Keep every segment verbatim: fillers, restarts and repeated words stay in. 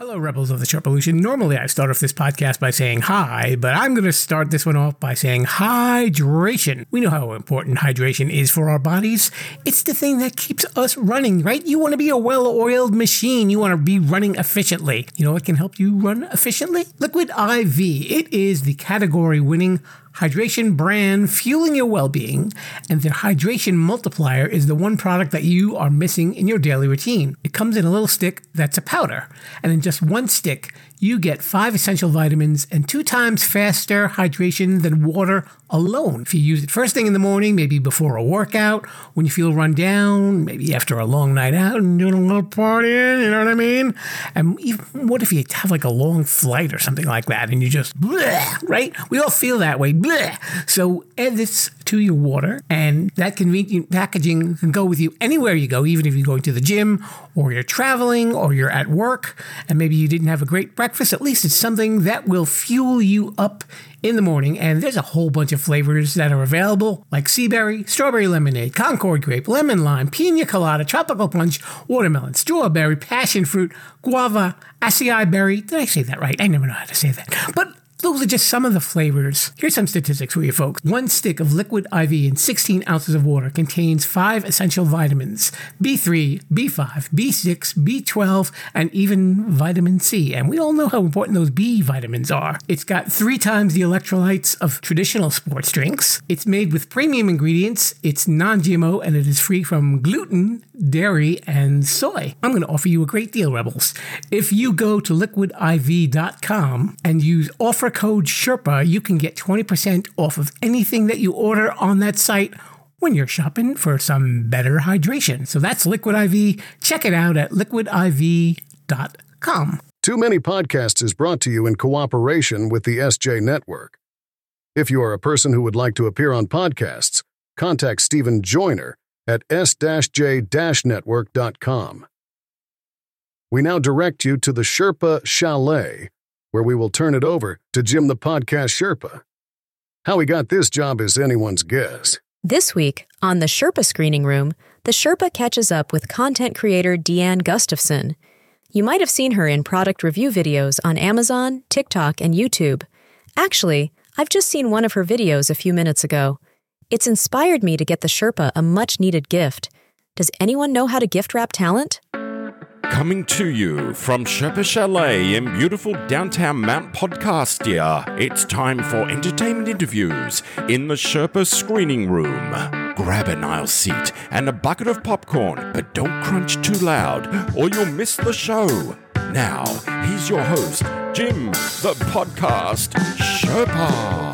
Hello, Rebels of the Sharpolution. Normally, I start off this podcast by saying hi, but I'm going to start this one off by saying hydration. We know how important hydration is for our bodies. It's the thing that keeps us running, right? You want to be a well-oiled machine. You want to be running efficiently. You know what can help you run efficiently? Liquid I V. It is the category-winning hydration brand fueling your well-being, and their hydration multiplier is the one product that you are missing in your daily routine. It comes in a little stick that's a powder, and in just one stick, you get five essential vitamins and two times faster hydration than water alone. If you use it first thing in the morning, maybe before a workout, when you feel run down, maybe after a long night out and doing a little partying, you know what I mean? And even, what if you have like a long flight or something like that and you just, bleh, right? We all feel that way, bleh. So add this to your water, and that convenient packaging can go with you anywhere you go, even if you're going to the gym or you're traveling or you're at work and maybe you didn't have a great breakfast. At least it's something that will fuel you up in the morning, and there's a whole bunch of flavors that are available, like sea berry, strawberry lemonade, Concord grape, lemon lime, pina colada, tropical punch, watermelon, strawberry, passion fruit, guava, acai berry. Did I say that right? I never know how to say that. But those are just some of the flavors. Here's some statistics for you folks. One stick of liquid I V in sixteen ounces of water contains five essential vitamins: B three, B five, B six, B twelve, and even vitamin C. And we all know how important those B vitamins are. It's got three times the electrolytes of traditional sports drinks. It's made with premium ingredients. It's non-G M O, and it is free from gluten, dairy, and soy. I'm going to offer you a great deal, Rebels. If you go to liquid I V dot com and use offer code Sherpa, you can get twenty percent off of anything that you order on that site when you're shopping for some better hydration. So that's Liquid I V. Check it out at liquid I V dot com. Too Many Podcasts is brought to you in cooperation with the S J Network. If you are a person who would like to appear on podcasts, contact Stephen Joyner at s j network dot com. We now direct you to the Sherpa Chalet, where we will turn it over to Jim the Podcast Sherpa. How he got this job is anyone's guess. This week, on the Sherpa Screening Room, the Sherpa catches up with content creator Deanne Gustafson. You might have seen her in product review videos on Amazon, TikTok, and YouTube. Actually, I've just seen one of her videos a few minutes ago. It's inspired me to get the Sherpa a much-needed gift. Does anyone know how to gift wrap talent? Coming to you from Sherpa Chalet in beautiful downtown Mount Podcastia, it's time for entertainment interviews in the Sherpa Screening Room. Grab an aisle seat and a bucket of popcorn, but don't crunch too loud or you'll miss the show. Now, here's your host, Jim, the Podcast Sherpa.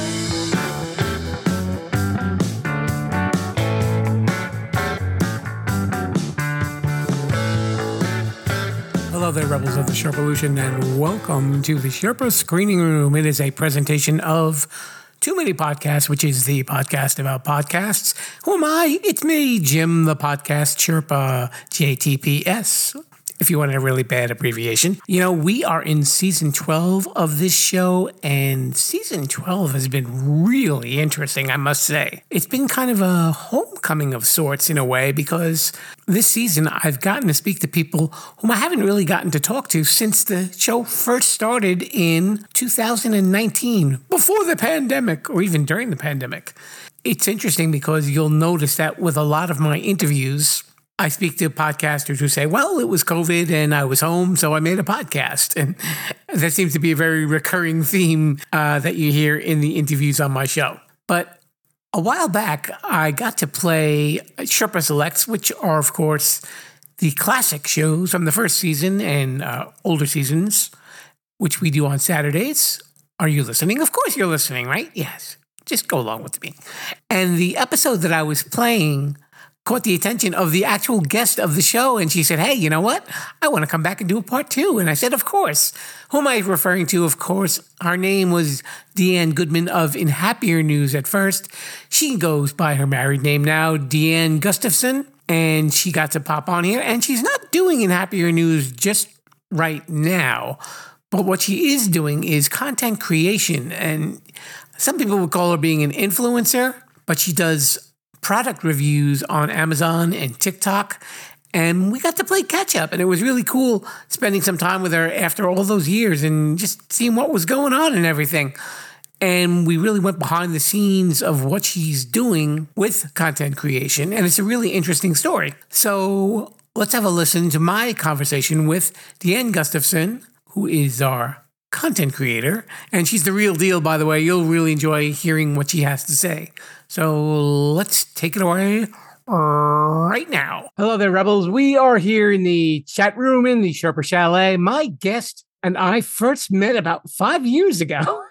Hello there, Rebels of the Sharpolution, and welcome to the Sherpa Screening Room. It is a presentation of Too Many Podcasts, which is the podcast about podcasts. Who am I? It's me, Jim, the Podcast Sherpa, J T P S, if you want a really bad abbreviation. You know, we are in season twelve of this show, and season twelve has been really interesting, I must say. It's been kind of a homecoming of sorts in a way, because this season I've gotten to speak to people whom I haven't really gotten to talk to since the show first started in two thousand nineteen, before the pandemic, or even during the pandemic. It's interesting because you'll notice that with a lot of my interviews, I speak to podcasters who say, well, it was COVID and I was home, so I made a podcast. And that seems to be a very recurring theme uh, that you hear in the interviews on my show. But a while back, I got to play Sherpa Selects, which are, of course, the classic shows from the first season and uh, older seasons, which we do on Saturdays. Are you listening? Of course you're listening, right? Yes. Just go along with me. And the episode that I was playing caught the attention of the actual guest of the show, and she said, hey, you know what? I want to come back and do a part two. And I said, of course. Who am I referring to? Of course, her name was Deanne Goodman of In Happier News at first. She goes by her married name now, Deanne Gustafson, and she got to pop on here. And she's not doing In Happier News just right now, but what she is doing is content creation. And some people would call her being an influencer, but she does product reviews on Amazon and TikTok. And we got to play catch up, and it was really cool spending some time with her after all those years and just seeing what was going on and everything. And we really went behind the scenes of what she's doing with content creation. And it's a really interesting story. So let's have a listen to my conversation with Deanne Gustafson, who is our content creator. And she's the real deal, by the way. You'll really enjoy hearing what she has to say. So let's take it away right now. Hello there, Rebels. We are here in the chat room in the Sherpa Chalet. My guest and I first met about five years ago.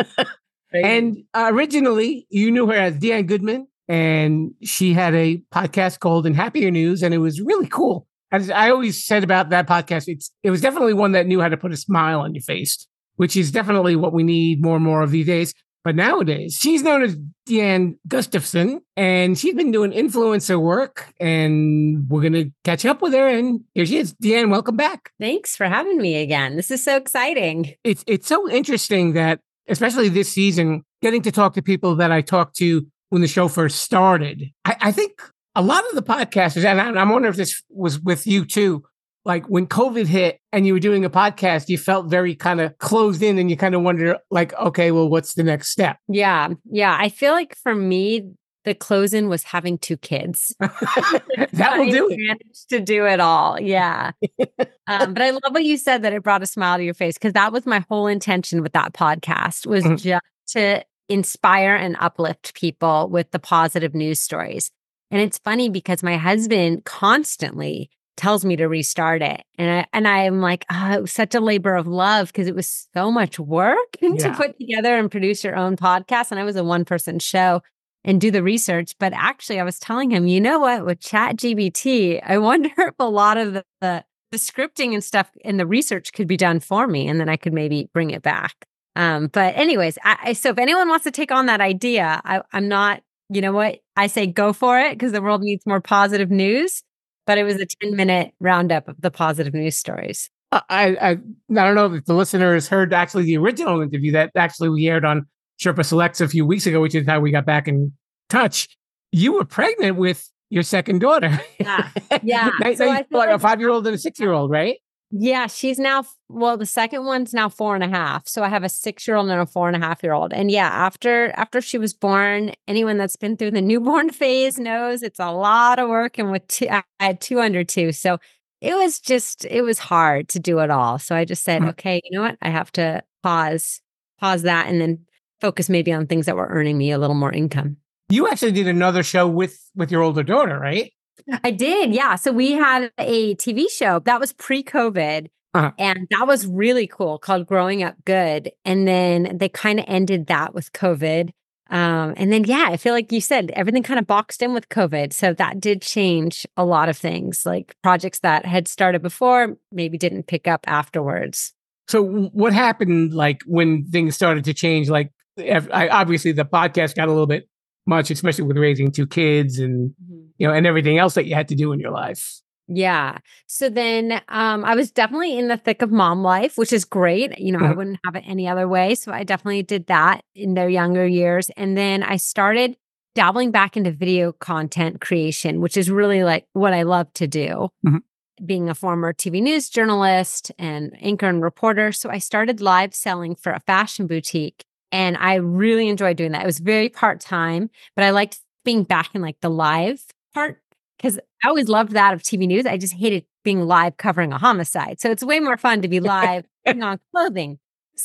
And uh, originally, you knew her as Deanne Goodman, and she had a podcast called In Happier News, and it was really cool. As I always said about that podcast, it's it was definitely one that knew how to put a smile on your face, which is definitely what we need more and more of these days. But nowadays, she's known as Deanne Gustafson, and she's been doing influencer work, and we're going to catch up with her. And here she is. Deanne, welcome back. Thanks for having me again. This is so exciting. It's it's so interesting that, especially this season, getting to talk to people that I talked to when the show first started. I, I think a lot of the podcasters, and I, I'm wondering if this was with you too, like when COVID hit and you were doing a podcast, you felt very kind of closed in and you kind of wonder like, okay, well, what's the next step? Yeah. Yeah. I feel like for me, the close-in was having two kids. That will do I it. managed to do it all. Yeah. um, but I love what you said, that it brought a smile to your face, because that was my whole intention with that podcast, was Mhm. just to inspire and uplift people with the positive news stories. And it's funny because my husband constantly tells me to restart it. And I and I'm like, oh, it was such a labor of love because it was so much work Yeah. to put together and produce your own podcast. And I was a one-person show and do the research. But actually, I was telling him, you know what, with ChatGPT, I wonder if a lot of the, the, the scripting and stuff and the research could be done for me, and then I could maybe bring it back. Um, but anyways, I, I, so if anyone wants to take on that idea, I, I'm not, you know what, I say go for it, because the world needs more positive news. But it was a ten minute roundup of the positive news stories. I, I I don't know if the listeners heard actually the original interview that actually we aired on Sherpa Selects a few weeks ago, which is how we got back in touch. You were pregnant with your second daughter. Yeah. Yeah. Now- So now I you- feel like a like- five-year-old and a six-year-old, right? Yeah, she's now, well, the second one's now four and a half. So I have a six-year-old and a four and a half year old. And yeah, after after she was born, anyone that's been through the newborn phase knows it's a lot of work. And with two, I had two under two. So it was just, it was hard to do it all. So I just said, Mhm. okay, you know what? I have to pause, pause that and then focus maybe on things that were earning me a little more income. You actually did another show with with your older daughter, right? I did. Yeah. So we had a T V show that was pre-COVID. Uh-huh. And that was really cool, called Growing Up Good. And then they kind of ended that with COVID. Um, and then, yeah, I feel like you said, everything kind of boxed in with COVID. So that did change a lot of things, like projects that had started before maybe didn't pick up afterwards. So what happened like when things started to change? Like if, I, obviously the podcast got a little bit much, especially with raising two kids and, you know, and everything else that you had to do in your life. Yeah. So then um, I was definitely in the thick of mom life, which is great. You know, I Mhm. wouldn't have it any other way. So I definitely did that in their younger years. And then I started dabbling back into video content creation, which is really like what I love to do, Mhm. being a former T V news journalist and anchor and reporter. So I started live selling for a fashion boutique. And I really enjoyed doing that. It was very part-time, but I liked being back in like the live part, because I always loved that of T V news. I just hated being live covering a homicide. So it's way more fun to be live putting on clothing.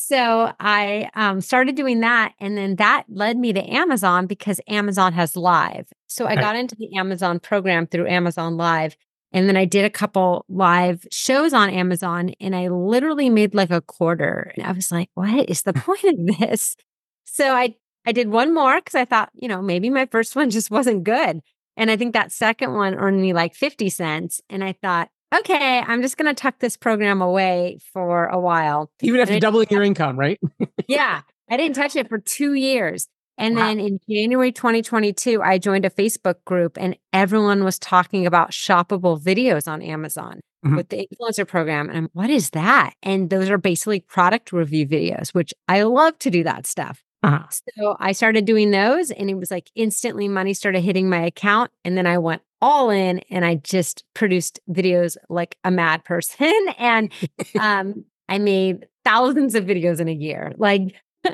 So I um, started doing that. And then that led me to Amazon, because Amazon has live. So I Right. got into the Amazon program through Amazon Live. And then I did a couple live shows on Amazon, and I literally made like a quarter. And I was like, what is the point of this? So I, I did one more because I thought, you know, maybe my first one just wasn't good. And I think that second one earned me like fifty cents. And I thought, okay, I'm just going to tuck this program away for a while. Even after And I- doubling your income, right? Yeah. I didn't touch it for two years. And Wow. then in January twenty twenty-two, I joined a Facebook group, and everyone was talking about shoppable videos on Amazon Mhm. with the influencer program. And I'm, what is that? And those are basically product review videos, which I love to do that stuff. Uh-huh. So I started doing those and it was like instantly money started hitting my account. And then I went all in and I just produced videos like a mad person. And um, I made thousands of videos in a year. Like,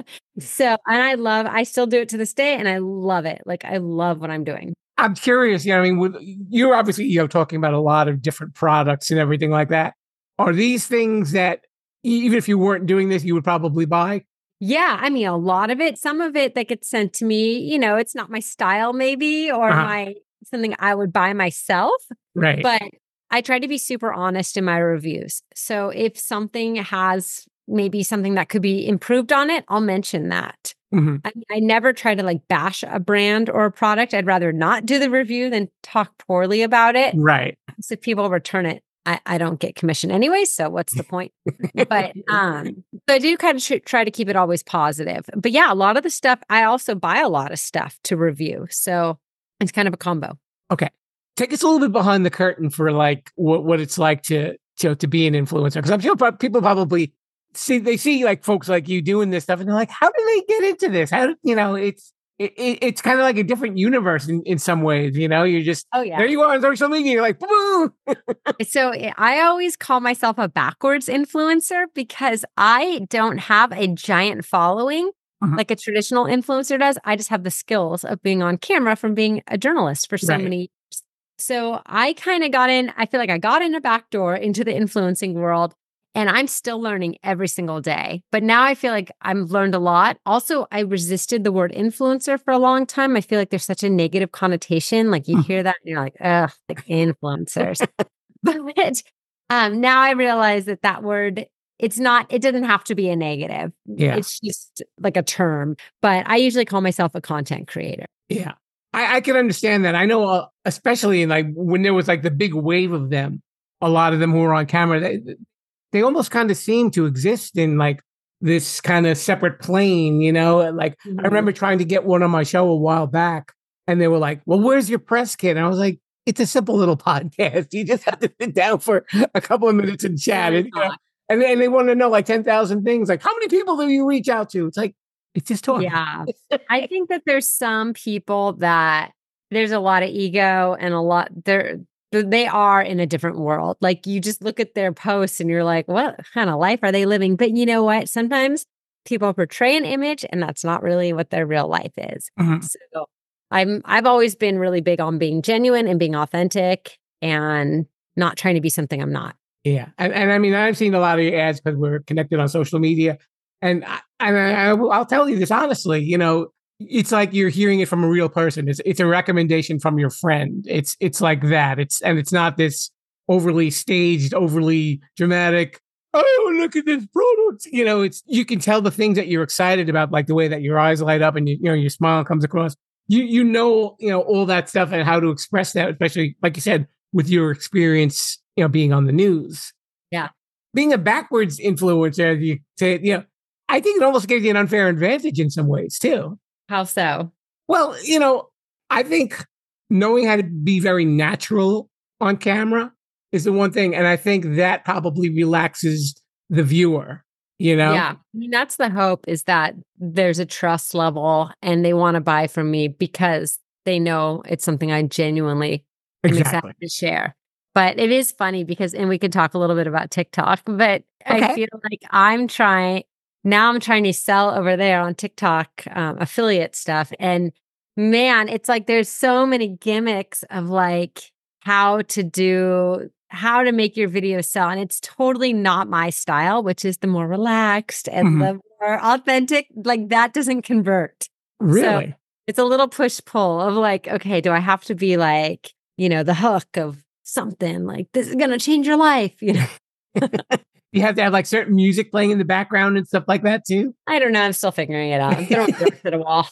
so, and I love, I still do it to this day and I love it. Like, I love what I'm doing. I'm curious, you know, I mean, with, you're obviously, you know, talking about a lot of different products and everything like that. Are these things that even if you weren't doing this, you would probably buy? Yeah, I mean, a lot of it, some of it that gets sent to me, you know, it's not my style maybe, or Uh-huh. my something I would buy myself, Right. but I try to be super honest in my reviews. So if something has maybe something that could be improved on it, I'll mention that. Mhm. I, I never try to like bash a brand or a product. I'd rather not do the review than talk poorly about it. Right. So if people return it, I, I don't get commission anyway. So what's the point? But um, so I do kind of tr- try to keep it always positive. But yeah, a lot of the stuff, I also buy a lot of stuff to review. So it's kind of a combo. Okay. Take us a little bit behind the curtain for like what, what it's like to, to, to be an influencer. Because I'm sure pro- people probably see, they see like folks like you doing this stuff and they're like, how do they get into this? How do, you know, it's, it, it, it's kind of like a different universe in, in some ways, you know, you're just, Oh, yeah. there you are on social media. You're like, boo. So I always call myself a backwards influencer because I don't have a giant following Mhm. like a traditional influencer does. I just have the skills of being on camera from being a journalist for so Right. many years. So I kind of got in, I feel like I got in a back door into the influencing world and I'm still learning every single day. But now I feel like I've learned a lot. Also, I resisted the word influencer for a long time. I feel like there's such a negative connotation. Like you Mhm. hear that and you're like, ugh, like influencers. But um, now I realize that that word, it's not, it doesn't have to be a negative. Yeah. It's just like a term. But I usually call myself a content creator. Yeah. I, I can understand that. I know, uh, especially in like when there was like the big wave of them, a lot of them who were on camera, they, they almost kind of seem to exist in like this kind of separate plane, you know? Like I Mhm. remember trying to get one on my show a while back and they were like, well, where's your press kit? And I was like, it's a simple little podcast. You just have to sit down for a couple of minutes and chat. No, And, it's you know, not. and then they want to know like ten thousand things. Like, how many people do you reach out to? It's like, it's just talking. Yeah. I think that there's some people that there's a lot of ego and a lot they're they are in a different world. Like you just look at their posts and you're like, what kind of life are they living? But you know what? Sometimes people portray an image and that's not really what their real life is. Mhm. So I'm I've always been really big on being genuine and being authentic and not trying to be something I'm not. Yeah, and, and I mean, I've seen a lot of your ads because we're connected on social media, and I, and I, I will- I'll tell you this honestly. You know, it's like you're hearing it from a real person. It's it's a recommendation from your friend. It's it's like that. It's and it's not this overly staged, overly dramatic. Oh, look at this product. You know, it's you can tell the things that you're excited about, like the way that your eyes light up and you, you know your smile comes across. You you know you know all that stuff and how to express that, especially like you said with your experience, you know, being on the news. Yeah. Being a backwards influencer, as you say, you know, I think it almost gives you an unfair advantage in some ways too. How so? Well, you know, I think knowing how to be very natural on camera is the one thing. And I think that probably relaxes the viewer, you know? Yeah. I mean, that's the hope is that there's a trust level and they want to buy from me because they know it's something I genuinely am Exactly. excited to share. But it is funny because, and we could talk a little bit about TikTok, but I Okay. feel like I'm trying, now I'm trying to sell over there on TikTok um, affiliate stuff. And man, it's like there's so many gimmicks of like how to do, how to make your video sell. And it's totally not my style, which is the more relaxed and Mhm. the more authentic. Like that doesn't convert. Really? It's a little push pull of like, okay, do I have to be like, you know, the hook of something like this is going to change your life? You know, You have to have like certain music playing in the background and stuff like that too. I don't know. I'm still figuring it out. I'm throwing darts at a wall.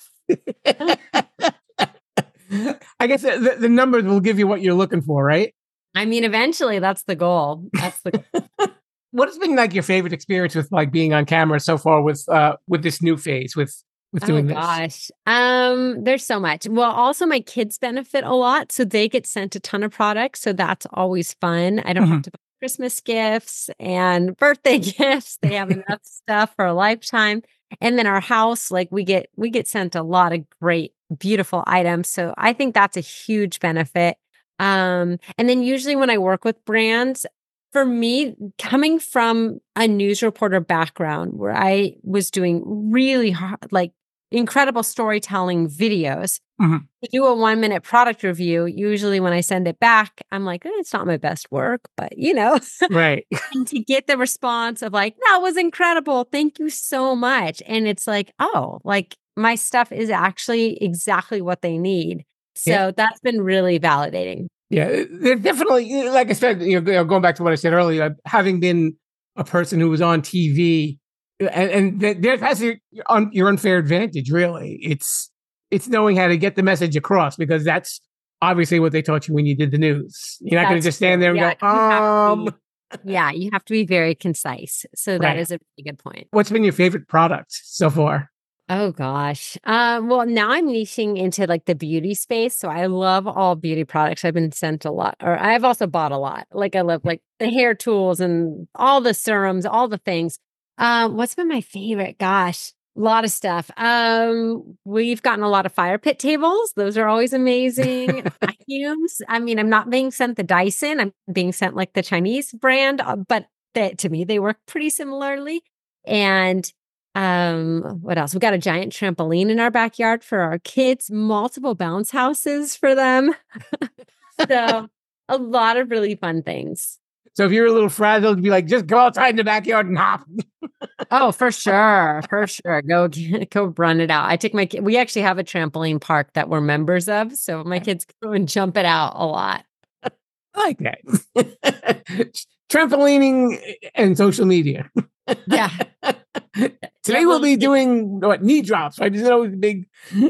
I guess the, the, the numbers will give you what you're looking for, right? I mean, eventually that's the goal. That's the What has been like your favorite experience with like being on camera so far with uh with this new phase with with Oh doing this? gosh. Um, there's so much. Well, also my kids benefit a lot. So they get sent a ton of products. So that's always fun. I don't Mhm. have to buy Christmas gifts and birthday gifts. They have enough stuff for a lifetime. And then our house, like we get we get sent a lot of great, beautiful items. So I think that's a huge benefit. Um, and then usually when I work with brands, for me, coming from a news reporter background where I was doing really hard, like incredible storytelling videos, mm-hmm. to do a one minute product review, usually when I send it back, I'm like, eh, it's not my best work, but you know, right. And to get the response of like, that was incredible. Thank you so much. And it's like, oh, like my stuff is actually exactly what they need. So yeah. that's been really validating. Yeah, they're definitely, like I said, you know, going back to what I said earlier, having been a person who was on T V, and, and there has your, your unfair advantage, really. It's it's knowing how to get the message across, because that's obviously what they taught you when you did the news. You're not going to just stand there and yeah, go, um... Be, yeah, you have to be very concise. So that right. is a really good point. What's been your favorite product so far? Oh gosh. Um, well, now I'm niching into like the beauty space. So I love all beauty products. I've been sent a lot, or I've also bought a lot. Like I love like the hair tools and all the serums, all the things. Um, what's been my favorite? Gosh, a lot of stuff. Um, we've gotten a lot of fire pit tables. Those are always amazing. Vacuums. I mean, I'm not being sent the Dyson. I'm being sent like the Chinese brand, but they, to me, they work pretty similarly. And Um, what else? We got a giant trampoline in our backyard for our kids, multiple bounce houses for them. So a lot of really fun things. So if you're a little frazzled, be like, just go outside in the backyard and hop. Oh, for sure. For sure. Go, go run it out. I take my kid. We actually have a trampoline park that we're members of. So my kids go and jump it out a lot. I like that. Trampolining and social media. Yeah. Today we'll be doing what, knee drops, right? Isn't that always big?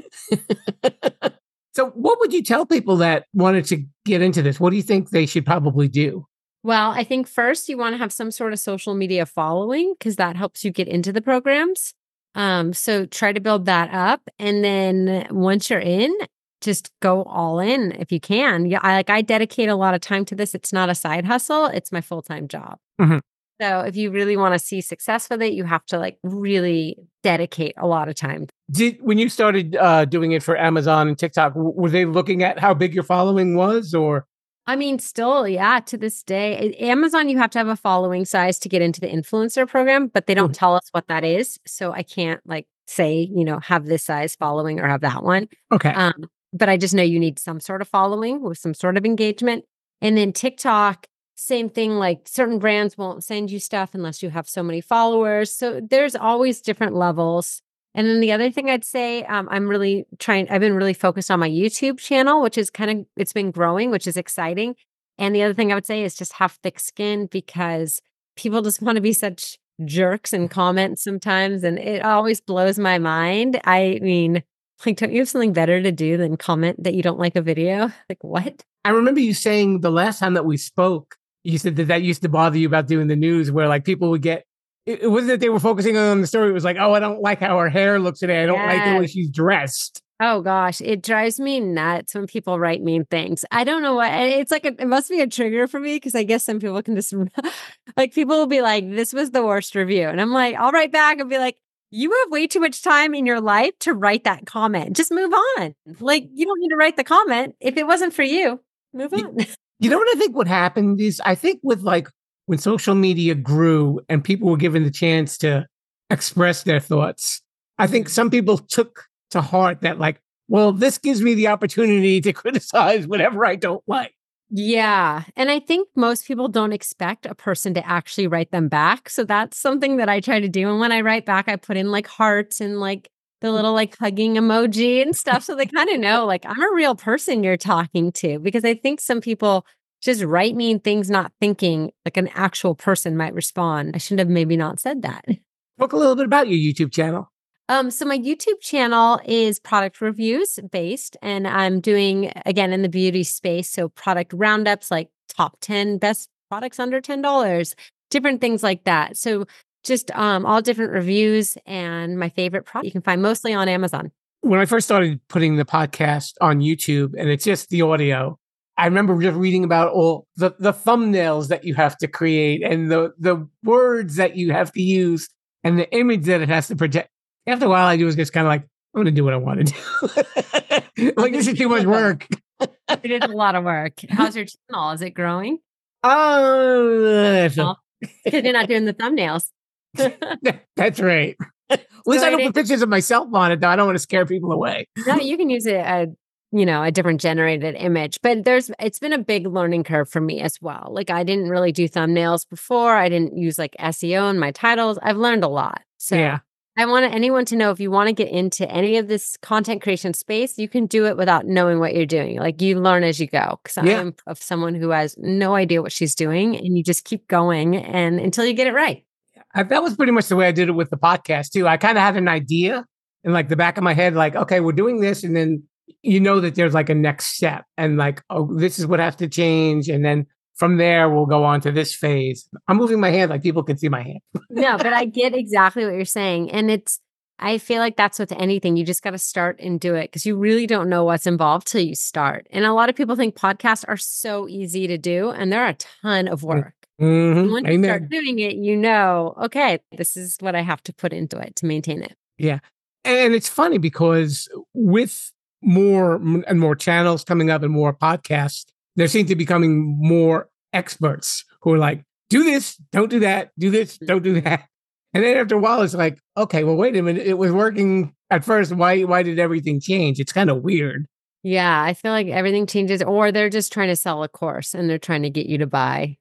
So what would you tell people that wanted to get into this? What do you think they should probably do? Well, I think first you want to have some sort of social media following, because that helps you get into the programs. Um, so try to build that up. And then once you're in, just go all in if you can. Yeah, I like I dedicate a lot of time to this. It's not a side hustle. It's my full-time job. Mm-hmm. So if you really want to see success with it, you have to like really dedicate a lot of time. Did when you started uh, doing it for Amazon and TikTok, w- were they looking at how big your following was, or? I mean, still, yeah, to this day, Amazon, you have to have a following size to get into the influencer program, but they don't mm-hmm. tell us what that is. So I can't like say, you know, have this size following or have that one. Okay. Um, but I just know you need some sort of following with some sort of engagement. And then TikTok, same thing, like certain brands won't send you stuff unless you have so many followers. So there's always different levels. And then the other thing I'd say, um, I'm really trying, I've been really focused on my YouTube channel, which is kind of, it's been growing, which is exciting. And the other thing I would say is just have thick skin, because people just want to be such jerks and comment sometimes. And it always blows my mind. I mean, like, don't you have something better to do than comment that you don't like a video? Like, what? I remember you saying the last time that we spoke, you said that that used to bother you about doing the news, where like people would get, it, it wasn't that they were focusing on the story. It was like, oh, I don't like how her hair looks today. I don't yes. like the way she's dressed. Oh gosh, it drives me nuts when people write mean things. I don't know what, it's like, a, it must be a trigger for me, because I guess some people can just, like people will be like, this was the worst review. And I'm like, I'll write back and be like, you have way too much time in your life to write that comment. Just move on. Like, you don't need to write the comment. If it wasn't for you, move on. You know what I think what happened is, I think with like when social media grew and people were given the chance to express their thoughts, I think some people took to heart that like, well, this gives me the opportunity to criticize whatever I don't like. Yeah. And I think most people don't expect a person to actually write them back. So that's something that I try to do. And when I write back, I put in like hearts and like the little like hugging emoji and stuff. So they kind of know like I'm a real person you're talking to, because I think some people just write mean things, not thinking like an actual person might respond. I shouldn't have maybe not said that. Talk a little bit about your YouTube channel. Um, so my YouTube channel is product reviews based, and I'm doing, again, in the beauty space. So product roundups, like top ten best products under ten dollars, different things like that. So just um, all different reviews and my favorite product you can find mostly on Amazon. When I first started putting the podcast on YouTube and it's just the audio, I remember just reading about all the, the thumbnails that you have to create and the, the words that you have to use and the image that it has to project. After a while, I was just kind of like, I'm going to do what I want to do. Like, this is too much work. It is a lot of work. How's your channel? Is it growing? Oh, Because you're not doing the thumbnails. that's right. At least I don't put pictures of myself on it, though. I don't want to scare people away. No, you can use a, a, you know, a different generated image, but there's, it's been a big learning curve for me as well. Like, I didn't really do thumbnails before. I didn't use like S E O in my titles. I've learned a lot. So Yeah. I want anyone to know, if you want to get into any of this content creation space, you can do it without knowing what you're doing. Like, you learn as you go. Because Yeah. I am of someone who has no idea what she's doing, and you just keep going and until you get it right. I, that was pretty much the way I did it with the podcast too. I kind of had an idea in like the back of my head, like, okay, we're doing this. And then you know that there's like a next step and like, oh, this is what has to change. And then from there, we'll go on to this phase. I'm moving my hand like people can see my hand. No, but I get exactly what you're saying. And it's, I feel like that's with anything. You just got to start and do it because you really don't know what's involved till you start. And a lot of people think podcasts are so easy to do, and they're a ton of work. Mm-hmm. Once you start doing it, you know, okay, this is what I have to put into it to maintain it. Yeah. And it's funny because with more and more channels coming up and more podcasts, there seem to be becoming more experts who are like, do this, don't do that, do this, don't do that. And then after a while, it's like, okay, well, wait a minute. It was working at first. Why, why did everything change? It's kind of weird. Yeah, I feel like everything changes, or they're just trying to sell a course and they're trying to get you to buy.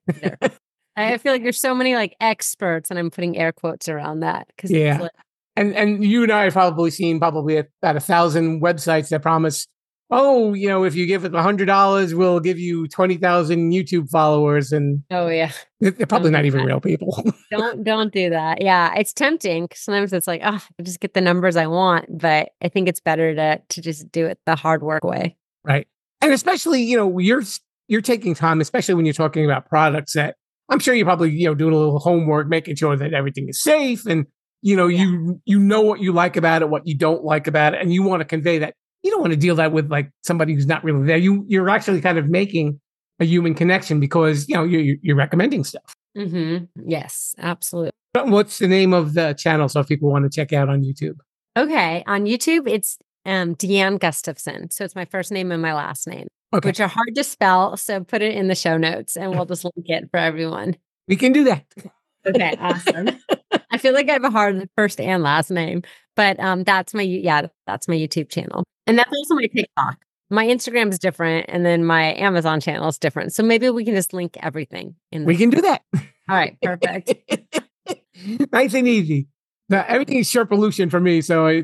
I feel like there's so many like experts, and I'm putting air quotes around that. Because yeah. Like, and and you and I have probably seen probably about a thousand websites that promise, oh, you know, if you give it a hundred dollars, we'll give you twenty thousand YouTube followers, and oh yeah, they're probably don't not even that. real people. don't don't do that. Yeah, it's tempting. Sometimes it's like, oh, I just get the numbers I want, but I think it's better to to just do it the hard work way. Right, and especially you know you're you're taking time, especially when you're talking about products that I'm sure you're probably you know doing a little homework, making sure that everything is safe, and you know yeah. you you know what you like about it, what you don't like about it, and you want to convey that. You don't want to deal that with like somebody who's not really there. You you're actually kind of making a human connection because you know you're you're recommending stuff. Mm-hmm. Yes, absolutely. What's the name of the channel so if people want to check out on YouTube? Okay, on YouTube it's um, Deanne Gustafson. So it's my first name and my last name, okay. which are hard to spell. So put it in the show notes, and we'll just link it for everyone. We can do that. Okay, awesome. I feel like I have a hard first and last name, but um, that's my yeah, that's my YouTube channel. And that's also my TikTok. My Instagram is different, and then my Amazon channel is different. So maybe we can just link everything. In we can do that. All right, perfect. Nice and easy. Now, everything is Sherpalution for me, so I,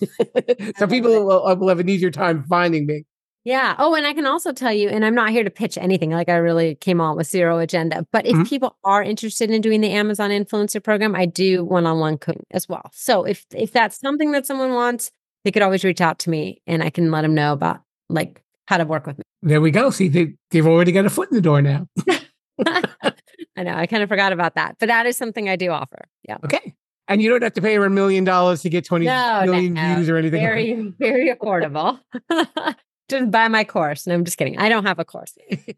so people will, will have an easier time finding me. Yeah. Oh, and I can also tell you, and I'm not here to pitch anything. Like I really came on with zero agenda. But if mm-hmm. people are interested in doing the Amazon Influencer Program, I do one-on-one coaching as well. So if if that's something that someone wants, they could always reach out to me, and I can let them know about like how to work with me. There we go. See, they, they've already got a foot in the door now. I know. I kind of forgot about that, but that is something I do offer. Yeah. Okay. And you don't have to pay her a million dollars to get twenty no, million no, views or anything. Very, like very affordable. Just buy my course. No, I'm just kidding. I don't have a course.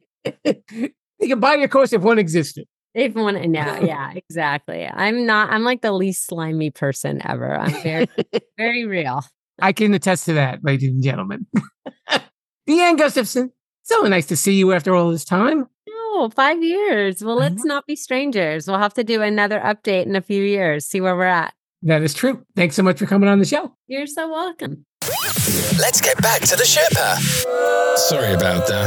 You can buy your course if one existed. If one, no, yeah, exactly. I'm not, I'm like the least slimy person ever. I'm very, very real. I can attest to that, ladies and gentlemen. Deanne Gustafson, so nice to see you after all this time. No, five years. Well, let's not be strangers. We'll have to do another update in a few years, see where we're at. That is true. Thanks so much for coming on the show. You're so welcome. Let's get back to the Sherpa. Sorry about that.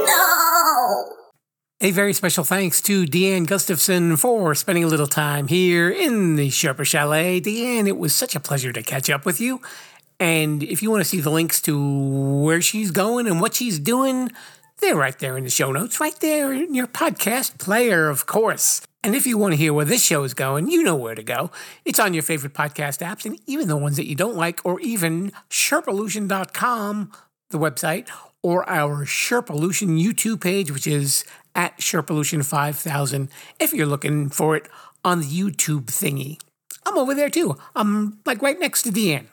No. A very special thanks to Deanne Gustafson for spending a little time here in the Sherpa Chalet. Deanne, it was such a pleasure to catch up with you. And if you want to see the links to where she's going and what she's doing, they're right there in the show notes, right there in your podcast player, of course. And if you want to hear where this show is going, you know where to go. It's on your favorite podcast apps, and even the ones that you don't like, or even Sherpalution dot com, the website, or our Sherpalution YouTube page, which is at Sherpalution five thousand, if you're looking for it on the YouTube thingy. I'm over there, too. I'm, like, right next to Deanne.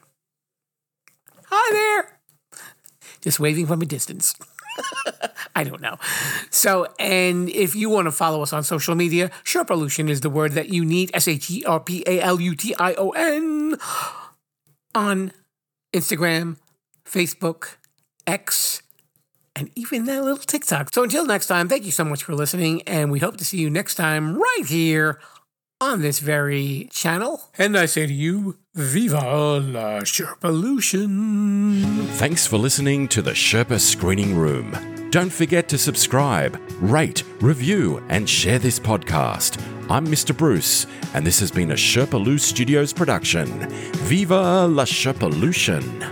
Hi there. Just waving from a distance. I don't know. So, and if you want to follow us on social media, Sherpalution is the word that you need, S H E R P A L U T I O N. on Instagram, Facebook, X, and even that little TikTok. So until next time, thank you so much for listening, and we hope to see you next time right here on this very channel. And I say to you, Viva la Sherpalution! Thanks for listening to the Sherpa Screening Room. Don't forget to subscribe, rate, review, and share this podcast. I'm Mister Bruce, and this has been a Sherpaloo Studios production. Viva la Sherpalution!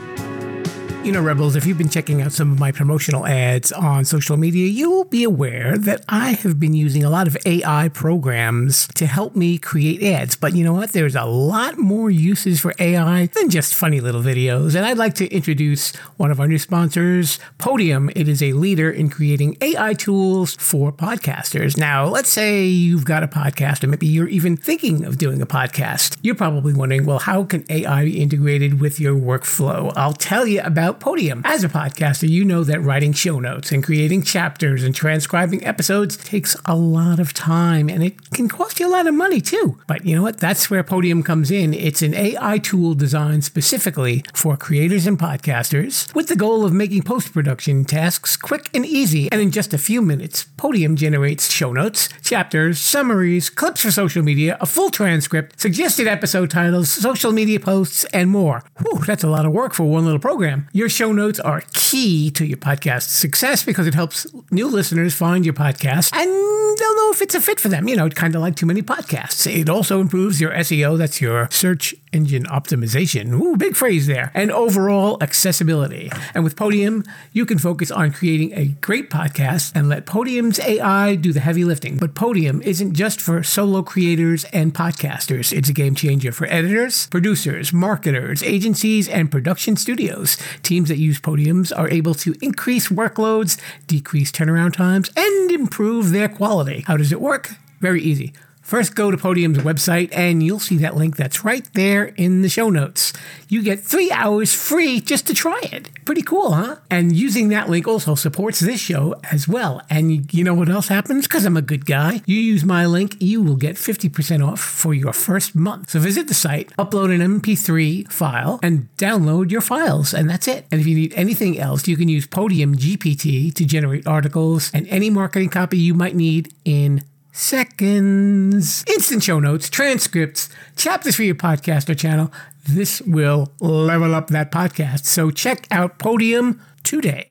You know, Rebels, if you've been checking out some of my promotional ads on social media, you will be aware that I have been using a lot of A I programs to help me create ads. But you know what? There's a lot more uses for A I than just funny little videos. And I'd like to introduce one of our new sponsors, Podium. It is a leader in creating A I tools for podcasters. Now, let's say you've got a podcast, or maybe you're even thinking of doing a podcast. You're probably wondering, well, how can A I be integrated with your workflow? I'll tell you about Podium. As a podcaster, you know that writing show notes and creating chapters and transcribing episodes takes a lot of time, and it can cost you a lot of money too. But you know what? That's where Podium comes in. It's an A I tool designed specifically for creators and podcasters with the goal of making post-production tasks quick and easy. And in just a few minutes, Podium generates show notes, chapters, summaries, clips for social media, a full transcript, suggested episode titles, social media posts, and more. Whew, that's a lot of work for one little program. Your show notes are key to your podcast's success because it helps new listeners find your podcast and they'll know if it's a fit for them. You know, kind of like Too Many Podcasts. It also improves your S E O, that's your search engine optimization. Ooh, big phrase there. And overall accessibility. And with Podium, you can focus on creating a great podcast and let Podium's A I do the heavy lifting. But Podium isn't just for solo creators and podcasters. It's a game changer for editors, producers, marketers, agencies, and production studios. Teams that use Podiums are able to increase workloads, decrease turnaround times, and improve their quality. How does it work? Very easy. First, go to Podium's website, and you'll see that link that's right there in the show notes. You get three hours free just to try it. Pretty cool, huh? And using that link also supports this show as well. And you know what else happens? Because I'm a good guy. You use my link, you will get fifty percent off for your first month. So visit the site, upload an M P three file, and download your files, and that's it. And if you need anything else, you can use Podium G P T to generate articles and any marketing copy you might need in seconds. Instant show notes, transcripts, chapters for your podcast or channel. This will level up that podcast. So check out Podium today.